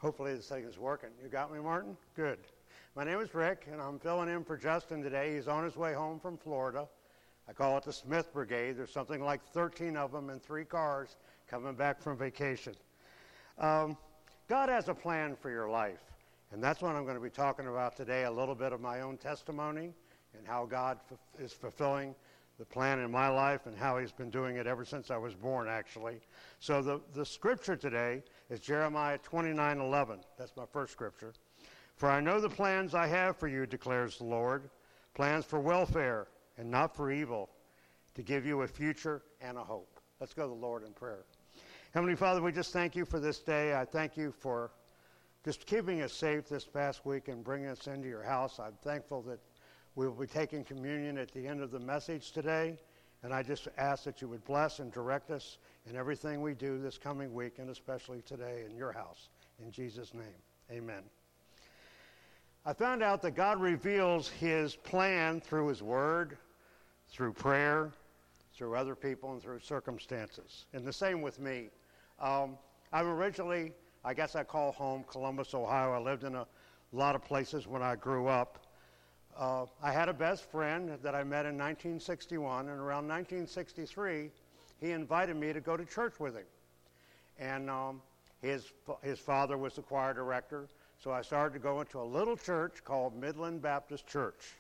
Hopefully this thing is working. You got me, Martin? Good. My name is Rick, and I'm filling in for Justin today. He's on his way home from Florida. I call it the Smith Brigade. There's something like 13 of them in 3 cars coming back from vacation. God has a plan for your life, and that's what I'm going to be talking about today, a little bit of my own testimony and how God is fulfilling the plan in my life and how he's been doing it ever since I was born, actually. So the scripture today is Jeremiah 29:11. That's my first scripture. For I know the plans I have for you, declares the Lord, plans for welfare and not for evil, to give you a future and a hope. Let's go to the Lord in prayer. Heavenly Father, we just thank you for this day. I thank you for just keeping us safe this past week and bringing us into your house. I'm thankful that we will be taking communion at the end of the message today, and I just ask that you would bless and direct us in everything we do this coming week, and especially today in your house. In Jesus' name, amen. I found out that God reveals his plan through his word, through prayer, through other people, and through circumstances. And the same with me. I'm originally, I guess I call home Columbus, Ohio. I lived in a lot of places when I grew up. I had a best friend that I met in 1961, and around 1963, he invited me to go to church with him. And his father was the choir director, so I started to go into a little church called Midland Baptist Church.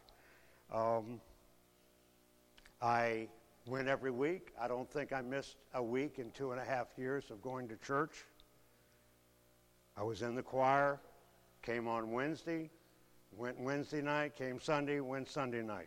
I went every week. I don't think I missed a week in 2.5 years of going to church. I was in the choir, came on Wednesday, went Wednesday night, came Sunday, went Sunday night.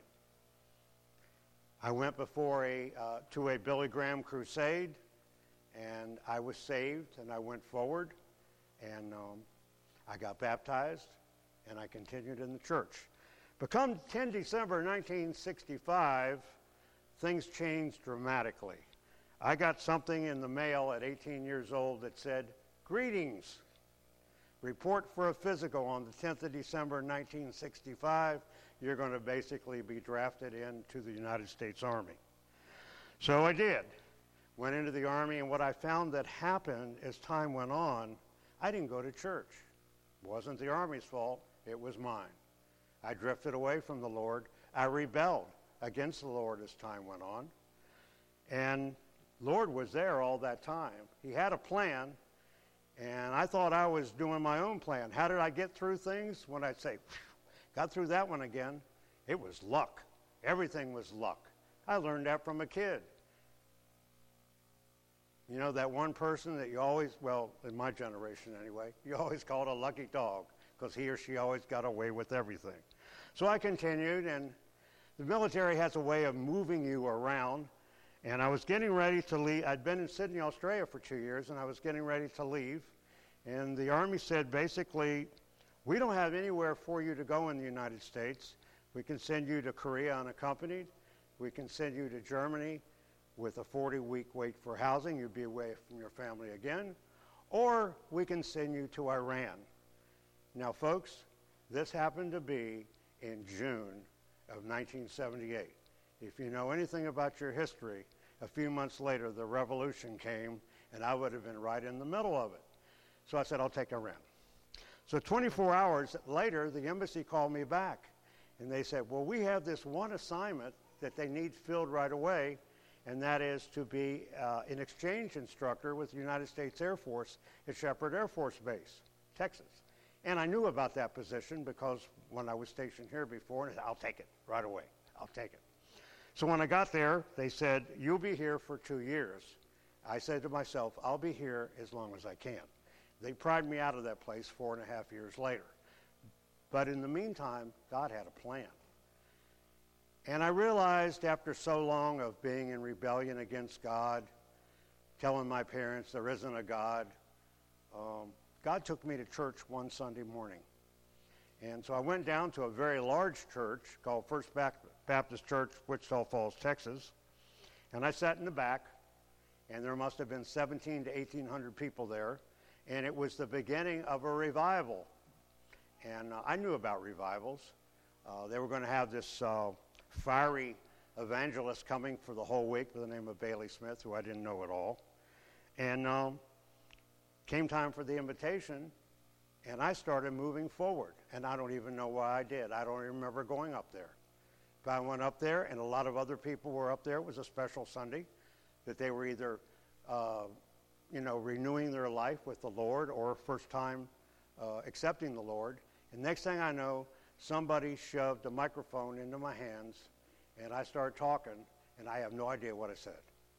I went before to a Billy Graham crusade, and I was saved, and I went forward, and I got baptized, and I continued in the church. But come 10 December 1965, things changed dramatically. I got something in the mail at 18 years old that said, "Greetings. Report for a physical on the 10th of December 1965. You're going to basically be drafted into the United States Army." So I did. Went into the Army, and what I found that happened as time went on, I didn't go to church. It wasn't the Army's fault. It was mine. I drifted away from the Lord. I rebelled against the Lord as time went on. And Lord was there all that time. He had a plan. And I thought I was doing my own plan. How did I get through things? When I say, got through that one again, it was luck. Everything was luck. I learned that from a kid. You know, that one person that you always, well, in my generation anyway, you always called a lucky dog because he or she always got away with everything. So I continued, and the military has a way of moving you around. And I was getting ready to leave. I'd been in Sydney, Australia for 2 years, and I was getting ready to leave. And the Army said, basically, we don't have anywhere for you to go in the United States. We can send you to Korea unaccompanied. We can send you to Germany with a 40-week wait for housing. You'd be away from your family again. Or we can send you to Iran. Now, folks, this happened to be in June of 1978. If you know anything about your history, a few months later, the revolution came, and I would have been right in the middle of it. So I said, I'll take Iran. So 24 hours later, the embassy called me back, and they said, well, we have this one assignment that they need filled right away, and that is to be an exchange instructor with the United States Air Force at Shepherd Air Force Base, Texas. And I knew about that position because when I was stationed here before, and I said, I'll take it right away. I'll take it. So when I got there, they said, you'll be here for 2 years. I said to myself, I'll be here as long as I can. They pried me out of that place 4.5 years later. But in the meantime, God had a plan. And I realized after so long of being in rebellion against God, telling my parents there isn't a God, God took me to church one Sunday morning. And so I went down to a very large church called First Baptist Church, Wichita Falls, Texas. And I sat in the back, and there must have been 1,700 to 1,800 people there. And it was the beginning of a revival. And I knew about revivals. They were going to have this fiery evangelist coming for the whole week by the name of Bailey Smith, who I didn't know at all. And came time for the invitation, And I started moving forward, and I don't even know why I did. I don't even remember going up there. But I went up there, and a lot of other people were up there. It was a special Sunday that they were either, renewing their life with the Lord or first time accepting the Lord. And next thing I know, somebody shoved a microphone into my hands, and I started talking, and I have no idea what I said.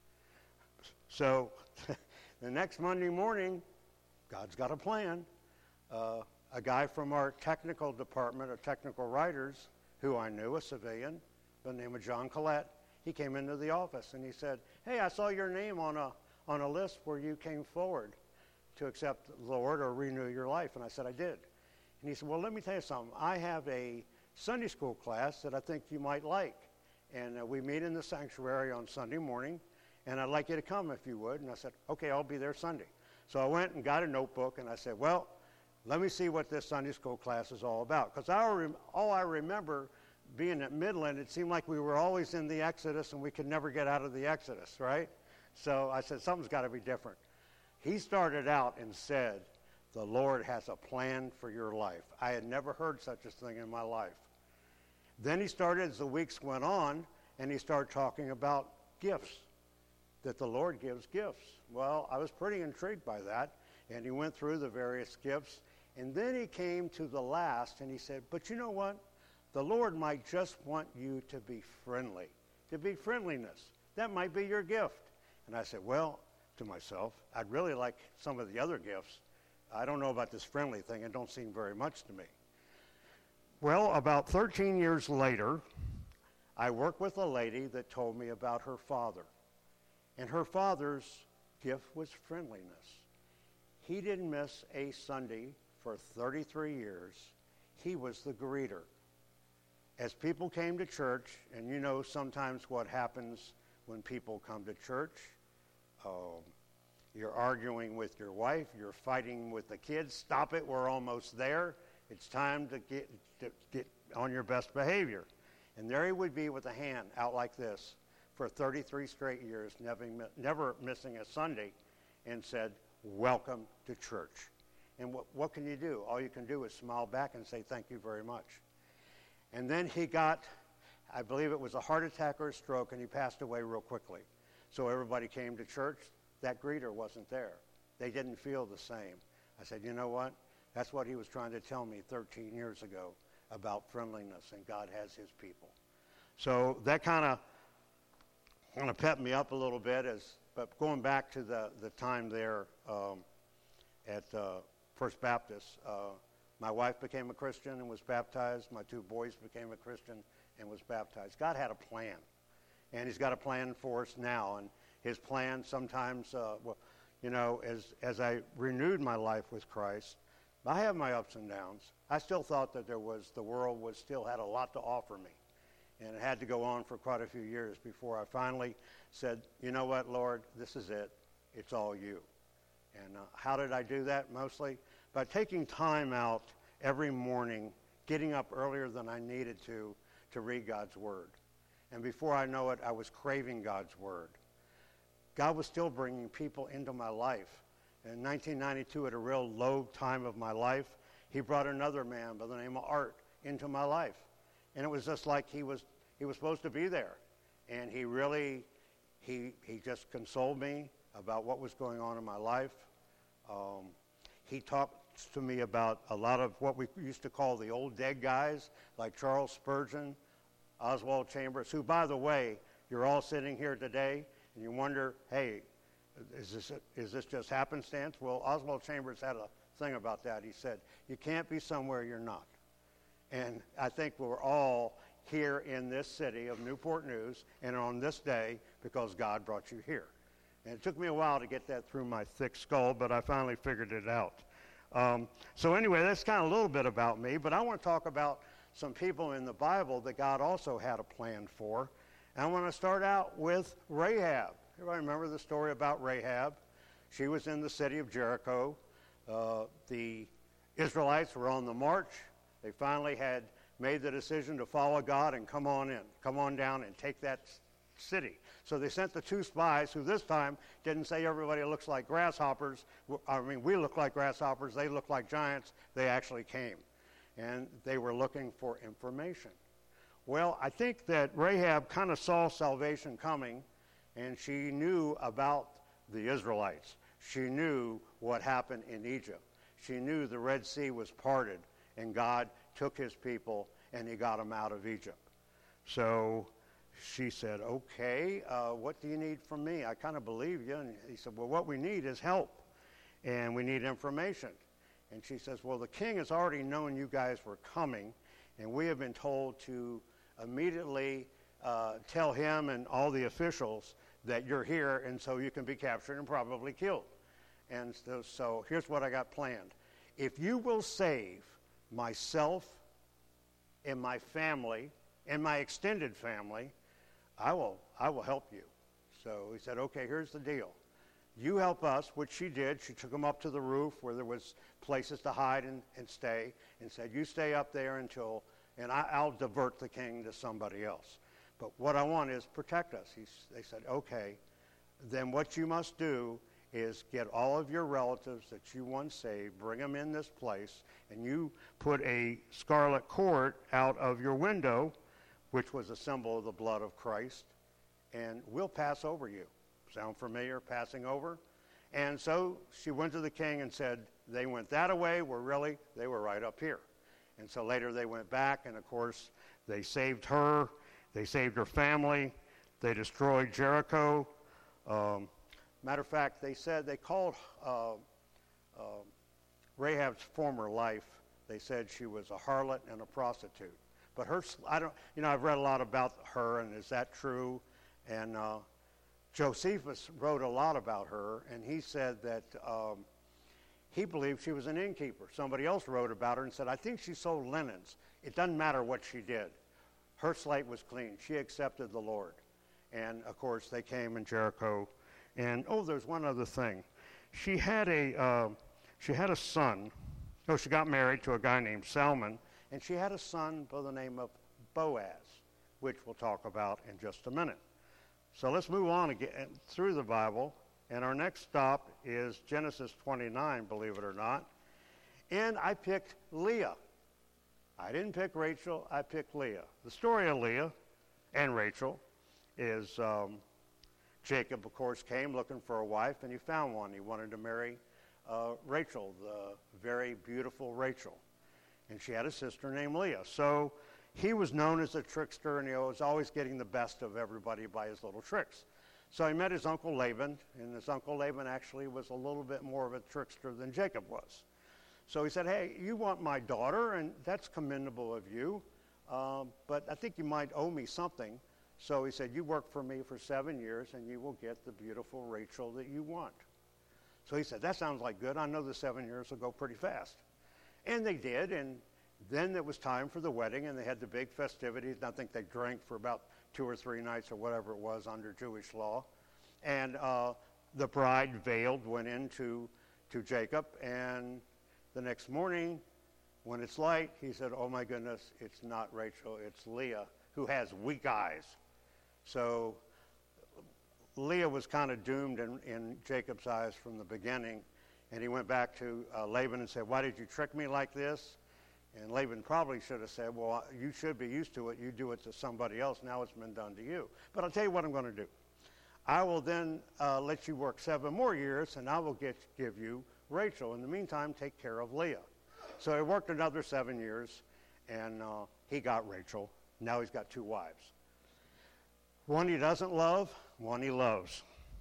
So the next Monday morning, God's got a plan. A guy from our technical department of technical writers, who I knew, a civilian, by the name of John Collette, he came into the office and he said, "Hey, I saw your name on a list where you came forward to accept the Lord or renew your life." And I said, "I did." And he said, "Well, let me tell you something. I have a Sunday school class that I think you might like. And we meet in the sanctuary on Sunday morning, and I'd like you to come if you would." And I said, "Okay, I'll be there Sunday." So I went and got a notebook, and I said, "Well, let me see what this Sunday school class is all about." Because all I remember being at Midland, it seemed like we were always in the Exodus, and we could never get out of the Exodus, right? So I said, something's got to be different. He started out and said, "The Lord has a plan for your life." I had never heard such a thing in my life. Then he started, as the weeks went on, and he started talking about gifts, that the Lord gives gifts. Well, I was pretty intrigued by that, and he went through the various gifts, and then he came to the last, and he said, "But you know what? The Lord might just want you to be friendly, to be friendliness. That might be your gift." And I said, well, to myself, I'd really like some of the other gifts. I don't know about this friendly thing. It don't seem very much to me. Well, about 13 years later, I worked with a lady that told me about her father. And her father's gift was friendliness. He didn't miss a Sunday for 33 years. He was the greeter. As people came to church, and you know sometimes what happens when people come to church, you're arguing with your wife, you're fighting with the kids. Stop it, we're almost there. It's time to get on your best behavior. And there he would be with a hand out like this for 33 straight years, never missing a Sunday, and said, "Welcome to church." And what can you do? All you can do is smile back and say, "Thank you very much." And then he got, I believe it was a heart attack or a stroke, and he passed away real quickly. So everybody came to church. That greeter wasn't there. They didn't feel the same. I said, you know what? That's what he was trying to tell me 13 years ago about friendliness, and God has his people. So that kind of pepped me up a little bit. But going back to the time there at First Baptist, my wife became a Christian and was baptized. My two boys became a Christian and was baptized. God had a plan, and he's got a plan for us now. And his plan sometimes, as I renewed my life with Christ, I have my ups and downs. I still thought that the world still had a lot to offer me. And it had to go on for quite a few years before I finally said, you know what, Lord, this is it. It's all you. And how did I do that? Mostly by taking time out every morning, getting up earlier than I needed to read God's Word. And before I know it, I was craving God's Word. God was still bringing people into my life. In 1992, at a real low time of my life, he brought another man by the name of Art into my life. And it was just like he was supposed to be there. And he just consoled me about what was going on in my life. He talked to me about a lot of what we used to call the old dead guys, like Charles Spurgeon, Oswald Chambers, who, by the way, you're all sitting here today, and you wonder, hey, is this just happenstance? Well, Oswald Chambers had a thing about that. He said, you can't be somewhere you're not. And I think we're all here in this city of Newport News and on this day because God brought you here. And it took me a while to get that through my thick skull, but I finally figured it out. So anyway, that's kind of a little bit about me, but I want to talk about some people in the Bible that God also had a plan for. And I want to start out with Rahab. Everybody remember the story about Rahab? She was in the city of Jericho. The Israelites were on the march. They finally had made the decision to follow God and come on down and take that city. So they sent the 2 spies, who this time didn't say everybody looks like grasshoppers. I mean, we look like grasshoppers, they look like giants. They actually came, and they were looking for information. Well, I think that Rahab kind of saw salvation coming, and she knew about the Israelites. She knew what happened in Egypt. She knew the Red Sea was parted, and God took his people, and he got them out of Egypt. So she said, okay, what do you need from me? I kind of believe you. And he said, well, what we need is help, and we need information. And she says, well, the king has already known you guys were coming, and we have been told to immediately tell him and all the officials that you're here, and so you can be captured and probably killed. And so here's what I got planned. If you will save myself and my family and my extended family, I will help you. So he said, okay, here's the deal. You help us, which she did. She took them up to the roof where there was places to hide and stay, and said, you stay up there until, and I'll divert the king to somebody else. But what I want is protect us. They said, okay, then what you must do is get all of your relatives that you once saved, bring them in this place, and you put a scarlet cord out of your window, which was a symbol of the blood of Christ, and we'll pass over you. Sound familiar, passing over? And so she went to the king and said, they went that way, they were right up here. And so later they went back, and of course they saved her, they saved her family, they destroyed Jericho. Matter of fact, they said they called Rahab's former life, they said she was a harlot and a prostitute. But I've read a lot about her, and is that true? And Josephus wrote a lot about her, and he said that he believed she was an innkeeper. Somebody else wrote about her and said, I think she sold linens. It doesn't matter what she did. Her slate was clean. She accepted the Lord. And, of course, they came in Jericho. And, there's one other thing. She had a son. She got married to a guy named Salmon, and she had a son by the name of Boaz, which we'll talk about in just a minute. So let's move on again through the Bible, and our next stop is Genesis 29, believe it or not. And I picked Leah. I didn't pick Rachel, I picked Leah. The story of Leah and Rachel is Jacob, of course, came looking for a wife, and he found one. He wanted to marry Rachel, the very beautiful Rachel. And she had a sister named Leah. So he was known as a trickster, and he was always getting the best of everybody by his little tricks. So he met his uncle Laban, and his uncle Laban actually was a little bit more of a trickster than Jacob was. So he said, hey, you want my daughter, and that's commendable of you, but I think you might owe me something. So he said, you work for me for 7 years, and you will get the beautiful Rachel that you want. So he said, that sounds like good. I know the 7 years will go pretty fast. And they did, and then it was time for the wedding, and they had the big festivities. I think they drank for about 2 or 3 nights or whatever it was under Jewish law. And the bride, veiled, went into Jacob, and the next morning, when it's light, he said, oh my goodness, it's not Rachel, it's Leah, who has weak eyes. So Leah was kind of doomed in Jacob's eyes from the beginning, and he went back to Laban and said, why did you trick me like this? And Laban probably should have said, well, you should be used to it. You do it to somebody else. Now it's been done to you. But I'll tell you what I'm going to do. I will then let you work 7 more years, and I will give you Rachel. In the meantime, take care of Leah. So he worked another 7 years, and he got Rachel. Now he's got 2 wives. One he doesn't love, one he loves.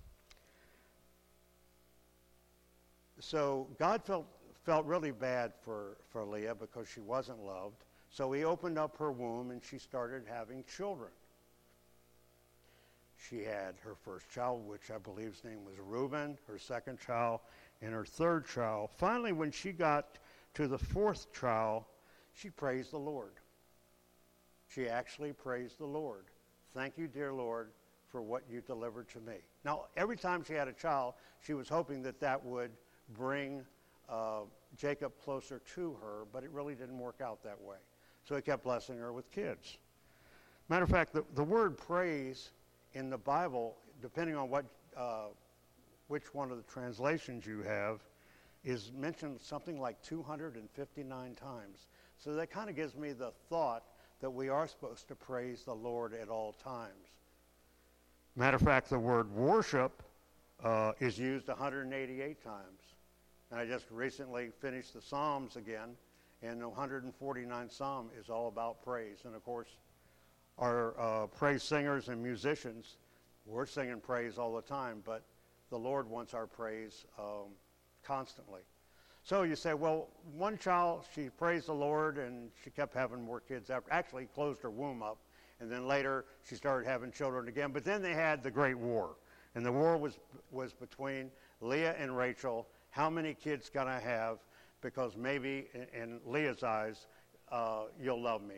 So God felt really bad for Leah because she wasn't loved. So he opened up her womb, and she started having children. She had her first child, which I believe his name was Reuben, her second child, and her third child. Finally, when she got to the 4th child, she praised the Lord. She actually praised the Lord. Thank you, dear Lord, for what you delivered to me. Now, every time she had a child, she was hoping that would bring Jacob closer to her, but it really didn't work out that way. So he kept blessing her with kids. Matter of fact, the word praise in the Bible, depending on which one of the translations you have, is mentioned something like 259 times. So that kind of gives me the thought that we are supposed to praise the Lord at all times. Matter of fact, the word worship is used 188 times. And I just recently finished the Psalms again, and the 149th Psalm is all about praise. And of course, our praise singers and musicians, we're singing praise all the time, but the Lord wants our praise constantly. So you say, well, one child, she praised the Lord, and she kept having more kids after. Actually, closed her womb up, and then later she started having children again. But then they had the Great War, and the war was between Leah and Rachel. How many kids can I have? Because maybe in Leah's eyes, you'll love me,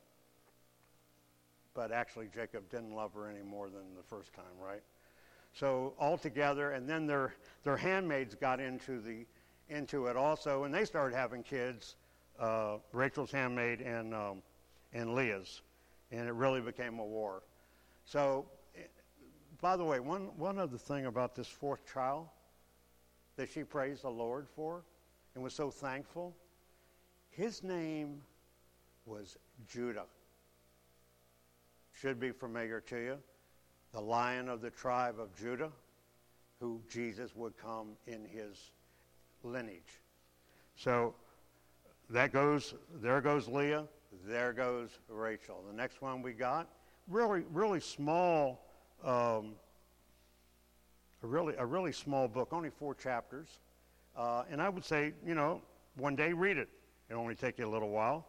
but actually Jacob didn't love her any more than the first time, right? So all together, and then their handmaids got into it also, and they started having kids, Rachel's handmaid and Leah's, and it really became a war. So, by the way, one other thing about this fourth child that she praised the Lord for and was so thankful, his name was Judah. Should be familiar to you. The Lion of the tribe of Judah, who Jesus would come in his lineage. So there goes Leah, there goes Rachel. The next one we got, really small, a really small book, only 4 chapters. And I would say, one day read it. It'll only take you a little while.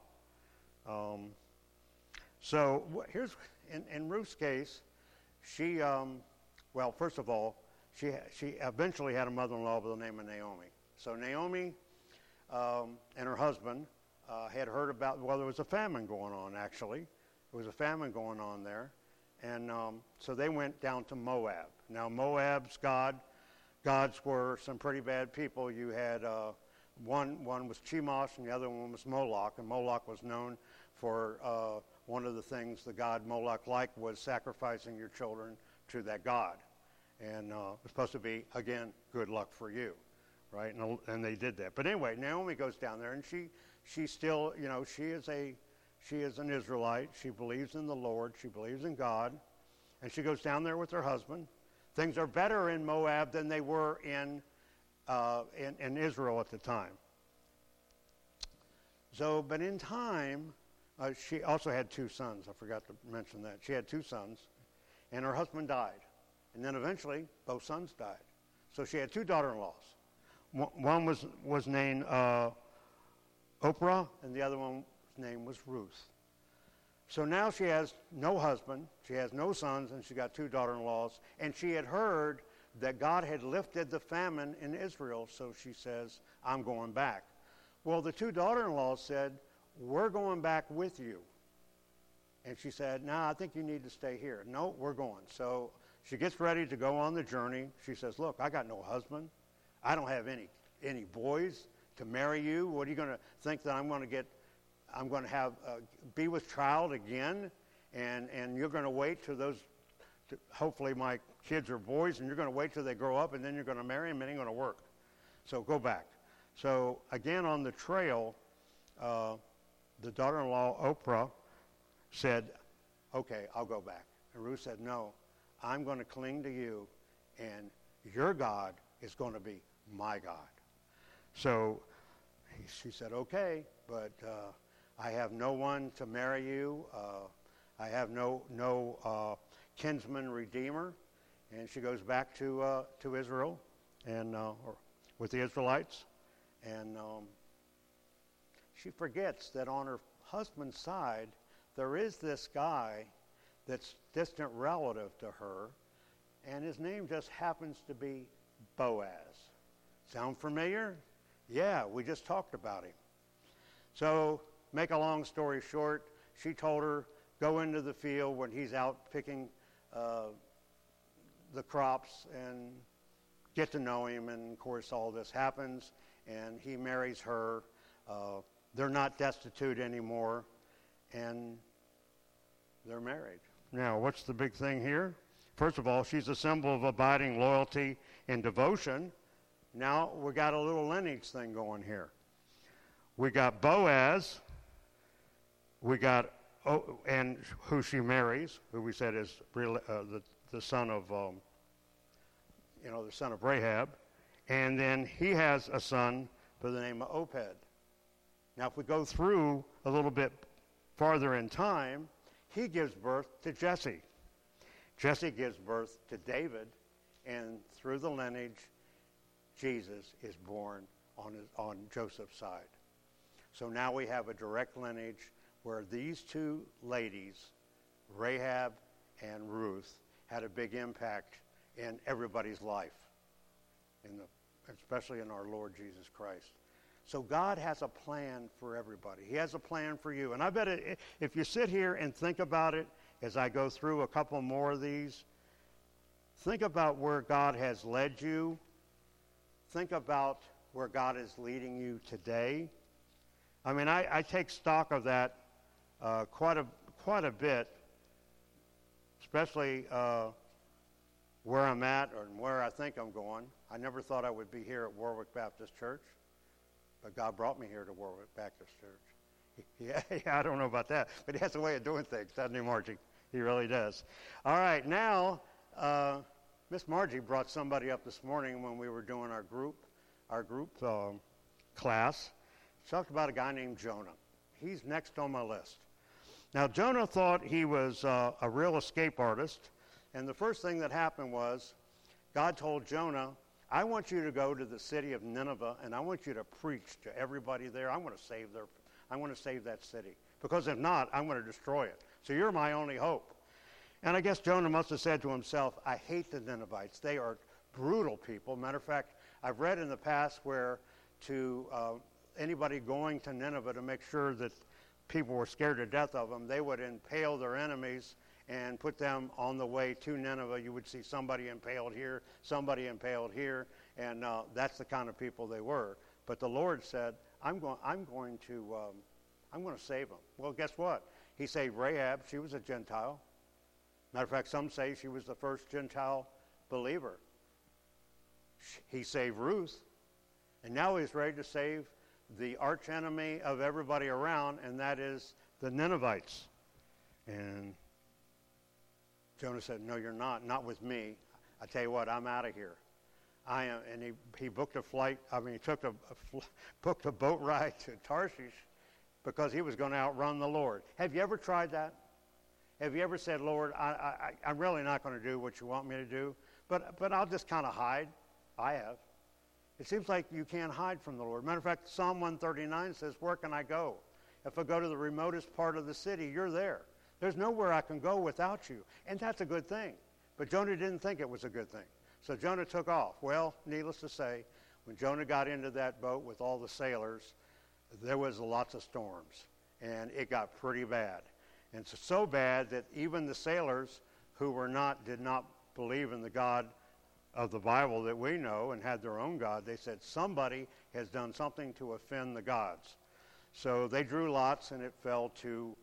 So here's, in Ruth's case, she, first of all, she eventually had a mother-in-law by the name of Naomi. So Naomi and her husband had heard about, there was a famine going on, actually. There was a famine going on there. And so they went down to Moab. Now, Moab's gods were some pretty bad people. You had one was Chemosh and the other one was Moloch. And Moloch was known for one of the things the god Moloch liked was sacrificing your children to that god. And it was supposed to be, again, good luck for you, right? And they did that. But anyway, Naomi goes down there, and she still, she is an Israelite. She believes in the Lord. She believes in God. And she goes down there with her husband. Things are better in Moab than they were in Israel at the time. So, but in time, she also had 2 sons. I forgot to mention that. She had 2 sons, and her husband died. And then eventually, both sons died. So she had 2 daughter-in-laws. One was named Oprah, and the other one's name was Ruth. So now she has no husband, she has no sons, and she got 2 daughter-in-laws. And she had heard that God had lifted the famine in Israel, so she says, I'm going back. Well, the 2 daughter-in-laws said, we're going back with you. And she said, no, I think you need to stay here. No, we're going. So she gets ready to go on the journey. She says, look, I got no husband. I don't have any boys to marry you. What are you going to think that I'm going to have be with child again, and you're going to wait till hopefully my kids are boys, and you're going to wait till they grow up, and then you're going to marry them. It ain't going to work. So go back. So again on the trail, the daughter-in-law Oprah said, okay, I'll go back. And Ruth said, no, I'm going to cling to you, and your God is going to be my God. So she said, okay, but I have no one to marry you. I have no kinsman redeemer. And she goes back to Israel and with the Israelites. And she forgets that on her husband's side, there is this guy that's distant relative to her, and his name just happens to be Boaz. Sound familiar? Yeah, we just talked about him. So, make a long story short, she told her, go into the field when he's out picking the crops and get to know him. And, of course, all this happens, and he marries her. They're not destitute anymore, and they're married. Now, what's the big thing here? First of all, she's a symbol of abiding loyalty and devotion. Now we got a little lineage thing going here. We got Boaz. We got and who she marries, who we said is the son of the son of Rahab, and then he has a son by the name of Obed. Now, if we go through a little bit farther in time, he gives birth to Jesse. Jesse gives birth to David, and through the lineage, Jesus is born on Joseph's side. So now we have a direct lineage where these two ladies, Rahab and Ruth, had a big impact in everybody's life, especially in our Lord Jesus Christ. So God has a plan for everybody. He has a plan for you. And I bet if you sit here and think about it as I go through a couple more of these, think about where God has led you. Think about where God is leading you today. I mean, I take stock of that quite a bit, especially where I'm at or where I think I'm going. I never thought I would be here at Warwick Baptist Church, but God brought me here to Warwick Baptist Church. Yeah, I don't know about that, but he has a way of doing things, doesn't he, Margie? He really does. All right, now, Miss Margie brought somebody up this morning when we were doing our group class. She talked about a guy named Jonah. He's next on my list. Now, Jonah thought he was a real escape artist, and the first thing that happened was God told Jonah, I want you to go to the city of Nineveh, and I want you to preach to everybody there. I want to save that city, because if not, I'm going to destroy it. So you're my only hope. And I guess Jonah must have said to himself, I hate the Ninevites. They are brutal people. Matter of fact, I've read in the past where to anybody going to Nineveh to make sure that people were scared to death of them, they would impale their enemies and put them on the way to Nineveh. You would see somebody impaled here, and that's the kind of people they were. But the Lord said, I'm going to save them. Well, guess what? He saved Rahab. She was a Gentile. Matter of fact, some say she was the first Gentile believer. He saved Ruth, and now he's ready to save the archenemy of everybody around, and that is the Ninevites. And Jonah said, no, you're not with me. I tell you what, I'm out of here. I am, and he booked a flight. I mean, he booked a boat ride to Tarshish because he was going to outrun the Lord. Have you ever tried that? Have you ever said, Lord, I'm really not going to do what you want me to do, but I'll just kind of hide? I have. It seems like you can't hide from the Lord. Matter of fact, Psalm 139 says, where can I go? If I go to the remotest part of the city, you're there. There's nowhere I can go without you. And that's a good thing. But Jonah didn't think it was a good thing. So Jonah took off. Well, needless to say, when Jonah got into that boat with all the sailors, there was lots of storms. And it got pretty bad. And so bad that even the sailors who did not believe in the God of the Bible that we know and had their own God, they said somebody has done something to offend the gods. So they drew lots, and it fell to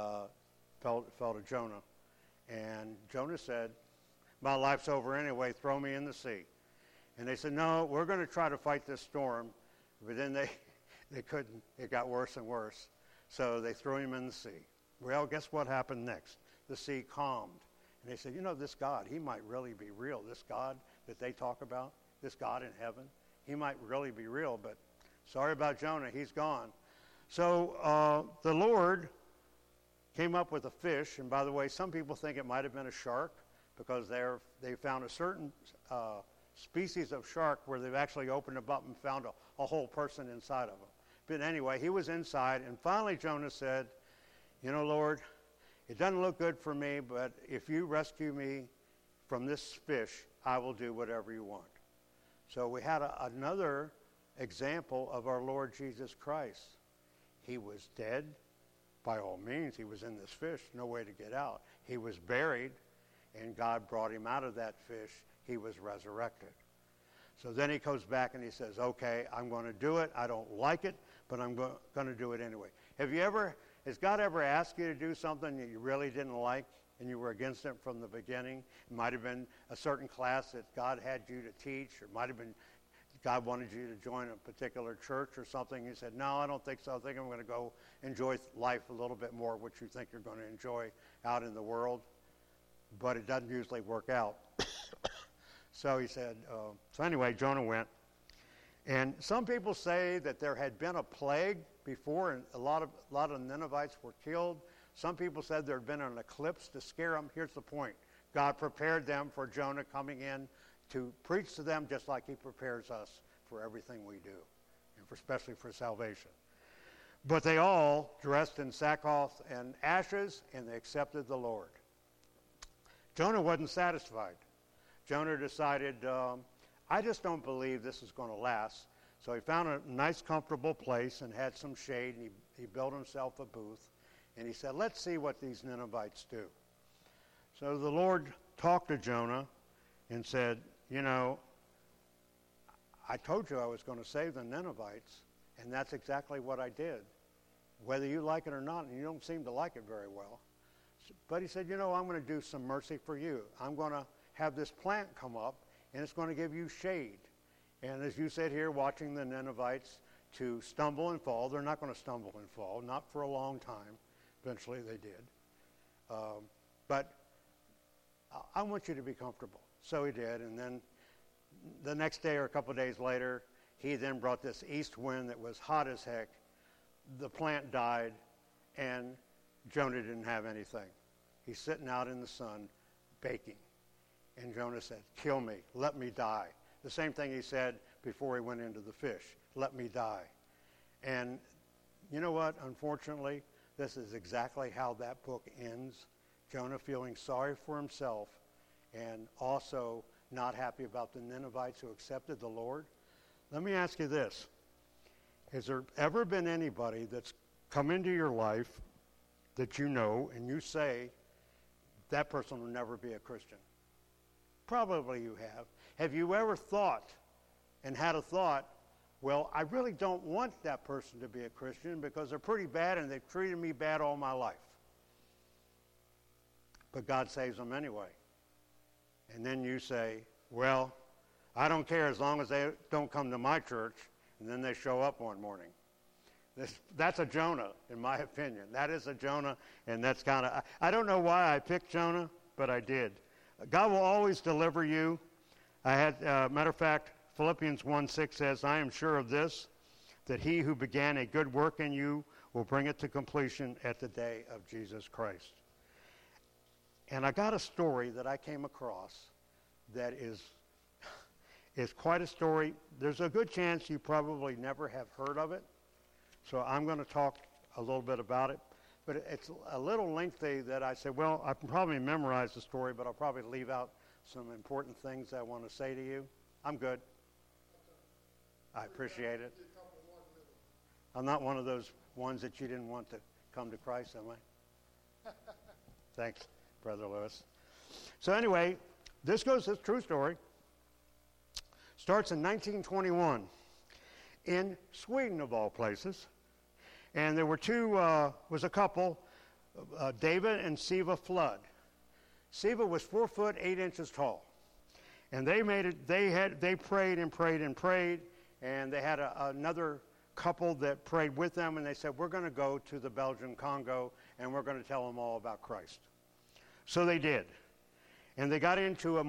Jonah. And Jonah said, my life's over anyway, throw me in the sea. And they said, no, we're going to try to fight this storm. But then they couldn't. It got worse and worse. So they threw him in the sea. Well, guess what happened next? The sea calmed. And they said, this God, he might really be real. This God that they talk about, this God in heaven, he might really be real. But sorry about Jonah, he's gone. So the Lord came up with a fish. And by the way, some people think it might have been a shark because they found a certain species of shark where they've actually opened them up and found a whole person inside of them. But anyway, he was inside. And finally Jonah said, Lord, it doesn't look good for me, but if you rescue me from this fish, I will do whatever you want. So we had another example of our Lord Jesus Christ. He was dead. By all means, he was in this fish, no way to get out. He was buried, and God brought him out of that fish. He was resurrected. So then he goes back and he says, okay, I'm going to do it. I don't like it, but I'm going to do it anyway. Has God ever asked you to do something that you really didn't like and you were against it from the beginning. It might have been a certain class that God had you to teach, or it might have been God wanted you to join a particular church or something. You said, no, I don't think so. I think I'm going to go enjoy life a little bit more, what you think you're going to enjoy out in the world. But it doesn't usually work out. So he said, so anyway, Jonah went. And some people say that there had been a plague before, and a lot of Ninevites were killed. Some people said there had been an eclipse to scare them. Here's the point. God prepared them for Jonah coming in to preach to them just like he prepares us for everything we do, and especially for salvation. But they all dressed in sackcloth and ashes, and they accepted the Lord. Jonah wasn't satisfied. Jonah decided, I just don't believe this is going to last. So he found a nice, comfortable place and had some shade, and he built himself a booth. And he said, let's see what these Ninevites do. So the Lord talked to Jonah and said, you know, I told you I was going to save the Ninevites, and that's exactly what I did. Whether you like it or not, and you don't seem to like it very well. But he said, you know, I'm going to do some mercy for you. I'm going to have this plant come up, and it's going to give you shade. And as you sit here watching the Ninevites to stumble and fall, they're not going to stumble and fall, not for a long time. Eventually they did. But I want you to be comfortable. So he did, and then the next day or a couple of days later, he then brought this east wind that was hot as heck. The plant died, and Jonah didn't have anything. He's sitting out in the sun, baking. And Jonah said, kill me, let me die. The same thing he said before he went into the fish, let me die. And you know what? Unfortunately, this is exactly how that book ends. Jonah feeling sorry for himself and also not happy about the Ninevites who accepted the Lord. Let me ask you this. Has there ever been anybody that's come into your life that you know and you say, that person will never be a Christian? Probably you have. Have you ever thought and had a thought, well, I really don't want that person to be a Christian because they're pretty bad and they've treated me bad all my life. But God saves them anyway. And then you say, well, I don't care as long as they don't come to my church, and then they show up one morning. That's a Jonah, in my opinion. That is a Jonah, and that's kind of, I don't know why I picked Jonah, but I did. God will always deliver you. I had, matter of fact, Philippians 1:6 says, I am sure of this, that he who began a good work in you will bring it to completion at the day of Jesus Christ. And I got a story that I came across that is quite a story. There's a good chance you probably never have heard of it. So I'm going to talk a little bit about it. But it's a little lengthy that I said, well, I can probably memorize the story, but I'll probably leave out some important things I want to say to you. I'm good. I appreciate it. I'm not one of those ones that you didn't want to come to Christ, am I? Thanks, Brother Lewis. So anyway, this true story. Starts in 1921 in Sweden, of all places. And there were was a couple, David and Siva Flood. Siva was 4 foot 8 inches tall. And they prayed and prayed and prayed. And they had another couple that prayed with them. And they said, we're going to go to the Belgian Congo and we're going to tell them all about Christ. So they did. And they got into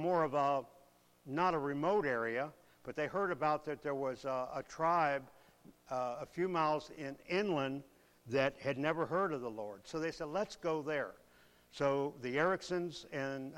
not a remote area, but they heard about that there was a tribe a few miles inland that had never heard of the Lord. So they said, let's go there. So the Ericksons and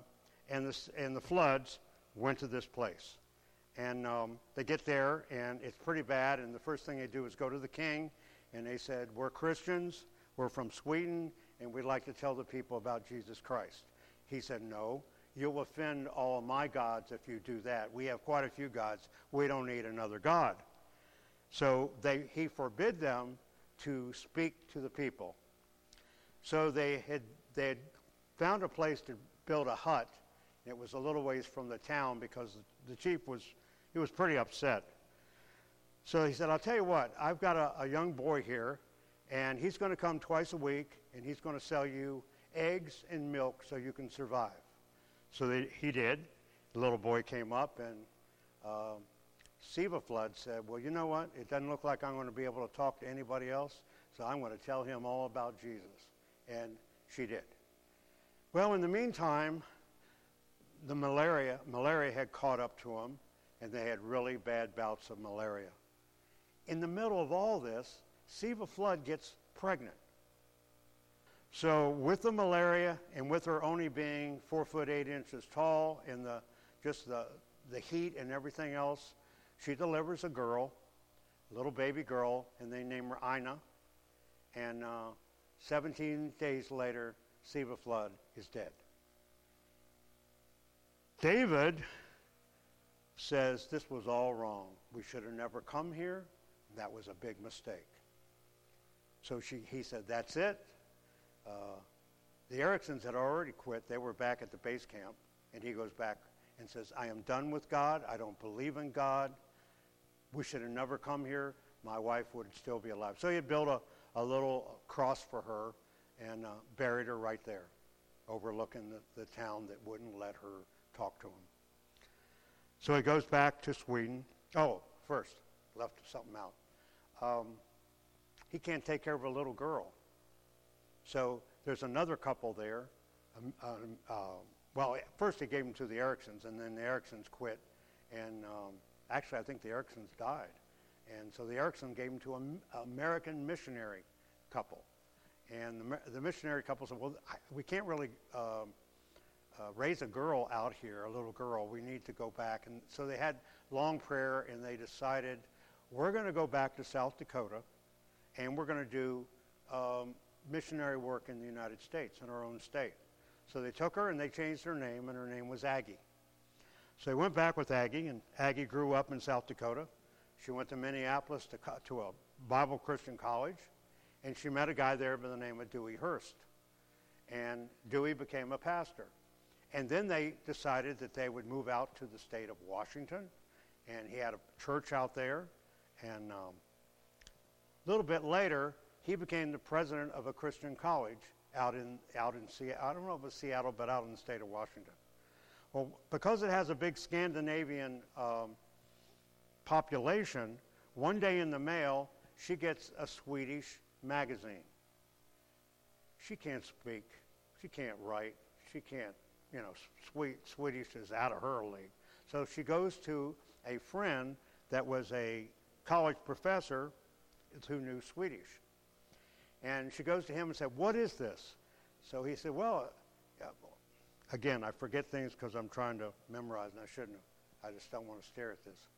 the Floods went to this place. And they get there, and it's pretty bad. And the first thing they do is go to the king, and they said, we're Christians, we're from Sweden, and we'd like to tell the people about Jesus Christ. He said, no, you'll offend all of my gods if you do that. We have quite a few gods. We don't need another god. So he forbid them to speak to the people. So they had found a place to build a hut. It was a little ways from the town because the chief was pretty upset. So he said, I'll tell you what, I've got a young boy here, and he's going to come twice a week, and he's going to sell you eggs and milk so you can survive. So he did. The little boy came up, and Siva Flood said, well, you know what? It doesn't look like I'm going to be able to talk to anybody else, so I'm going to tell him all about Jesus. And she did. Well, in the meantime, the malaria had caught up to him, and they had really bad bouts of malaria. In the middle of all this, Siva Flood gets pregnant. So with the malaria and with her only being 4 foot 8 inches tall and the heat and everything else, she delivers a girl, a little baby girl, and they name her Ina. And 17 days later, Siva Flood is dead. David says this was all wrong. We should have never come here. That was a big mistake. So he said, that's it. The Ericksons had already quit. They were back at the base camp. And he goes back and says, I am done with God. I don't believe in God. We should have never come here. My wife would still be alive. So he had built a little cross for her and buried her right there, overlooking the town that wouldn't let her talk to him. So he goes back to Sweden. Oh, first, left something out. He can't take care of a little girl. So there's another couple there. Well, first he gave them to the Ericksons, and then the Ericksons quit. And actually, I think the Ericksons died. And so the Erickson gave them to an American missionary couple. And the missionary couple said, well, we can't really raise a girl out here, a little girl. We need to go back. And so they had long prayer, and they decided, we're going to go back to South Dakota, and we're going to do missionary work in the United States, in our own state. So they took her, and they changed her name, and her name was Aggie. So they went back with Aggie, and Aggie grew up in South Dakota. She went to Minneapolis to a Bible Christian college, and she met a guy there by the name of Dewey Hurst. And Dewey became a pastor. And then they decided that they would move out to the state of Washington, and he had a church out there. And a little bit later, he became the president of a Christian college out in Seattle. I don't know if it was Seattle, but out in the state of Washington. Well, because it has a big Scandinavian population, one day in the mail, she gets a Swedish magazine. She can't speak. She can't write. She can't, Swedish is out of her league. So she goes to a friend that was a college professor who knew Swedish. And she goes to him and said, what is this? So he said, well, again, I forget things because I'm trying to memorize, and I shouldn't have. I just don't want to stare at this.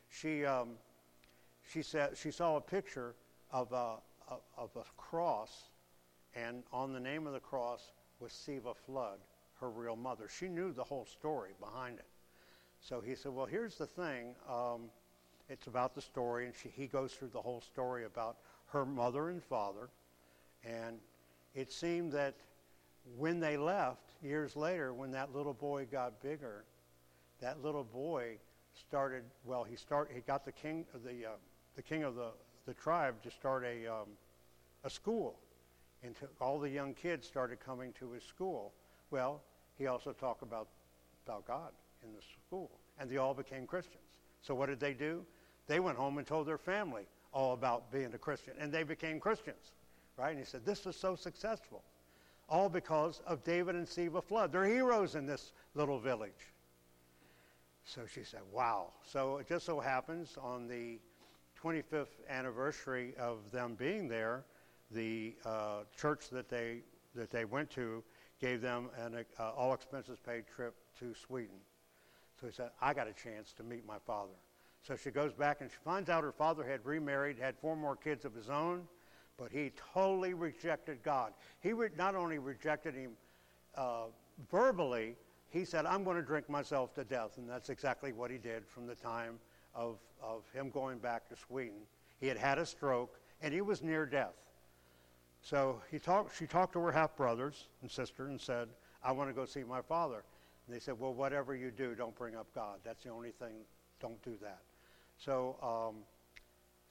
She said she saw a picture of a cross, and on the name of the cross was Siva Flood, her real mother. She knew the whole story behind it. So he said, well, here's the thing. It's about the story, and he goes through the whole story about her mother and father. And it seemed that when they left, years later, when that little boy got bigger, that little boy started, he got the king of the tribe to start a school. And all the young kids started coming to his school. Well, he also talked about God in the school. And they all became Christians. So what did they do? They went home and told their family all about being a Christian. And they became Christians, right? And he said, this was so successful. All because of David and Siva Flood. They're heroes in this little village. So she said, wow. So it just so happens on the 25th anniversary of them being there, the church that they went to gave them an all expenses paid trip to Sweden. So he said, I got a chance to meet my father. So she goes back and she finds out her father had remarried, had 4 more kids of his own, but he totally rejected God. He not only rejected him verbally, he said, I'm going to drink myself to death. And that's exactly what he did from the time of him going back to Sweden. He had had a stroke, and he was near death. So she talked to her half-brothers and sister and said, I want to go see my father. And they said, well, whatever you do, don't bring up God. That's the only thing. Don't do that. So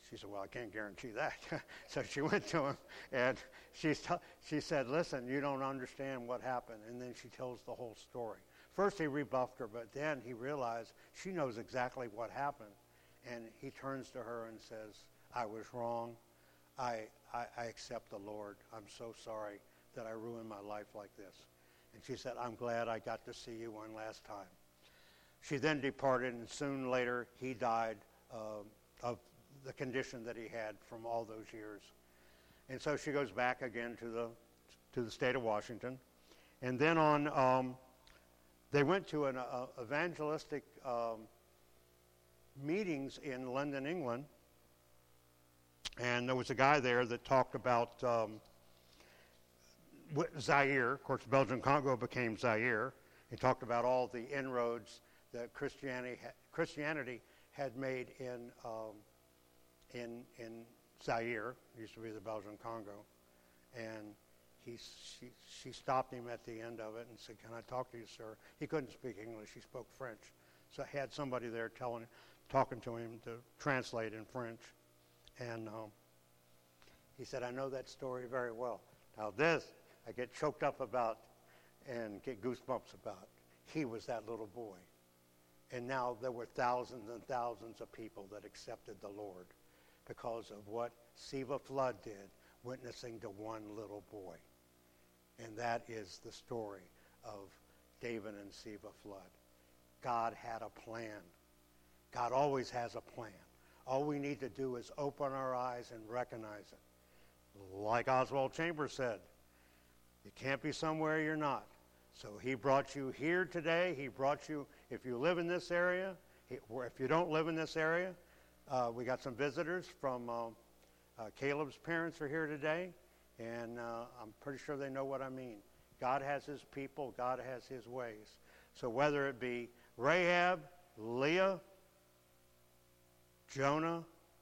She said, well, I can't guarantee that. So she went to him, and she said, listen, you don't understand what happened. And then she tells the whole story. First he rebuffed her, but then he realized she knows exactly what happened. And he turns to her and says, I was wrong. I accept the Lord. I'm so sorry that I ruined my life like this. And she said, I'm glad I got to see you one last time. She then departed, and soon later he died of the condition that he had from all those years. And so she goes back again to the state of Washington. And then they went to an evangelistic meetings in London, England. And there was a guy there that talked about Zaire. Of course, Belgian Congo became Zaire. He talked about all the inroads that Christianity had made in Zaire. It used to be the Belgian Congo. And she stopped him at the end of it and said, can I talk to you, sir? He couldn't speak English. He spoke French. So I had somebody there talking to him to translate in French. And he said, I know that story very well. Now this, I get choked up about and get goosebumps about. He was that little boy. And now there were thousands and thousands of people that accepted the Lord because of what Siva Flood did, witnessing to one little boy. And that is the story of David and Siva Flood. God had a plan. God always has a plan. All we need to do is open our eyes and recognize it. Like Oswald Chambers said, you can't be somewhere you're not. So he brought you here today. He brought you, if you live in this area, or if you don't live in this area, we got some visitors from Caleb's parents are here today, and I'm pretty sure they know what I mean. God has his people. God has his ways. So whether it be Rahab, Leah, Jonah,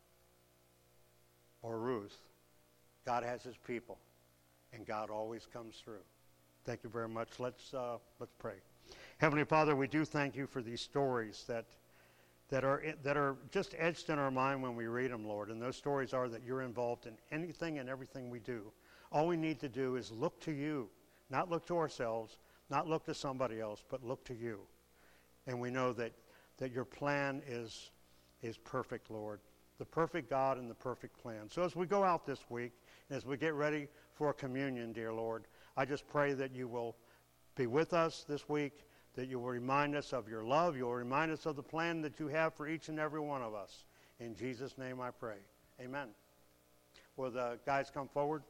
or Ruth, God has his people, and God always comes through. Thank you very much. Let's pray. Heavenly Father, we do thank you for these stories that are just etched in our mind when we read them, Lord. And those stories are that you're involved in anything and everything we do. All we need to do is look to you, not look to ourselves, not look to somebody else, but look to you. And we know that your plan is perfect, Lord. The perfect God and the perfect plan. So as we go out this week, and as we get ready for communion, dear Lord, I just pray that you will be with us this week, that you will remind us of your love. You will remind us of the plan that you have for each and every one of us. In Jesus' name I pray. Amen. Will the guys come forward?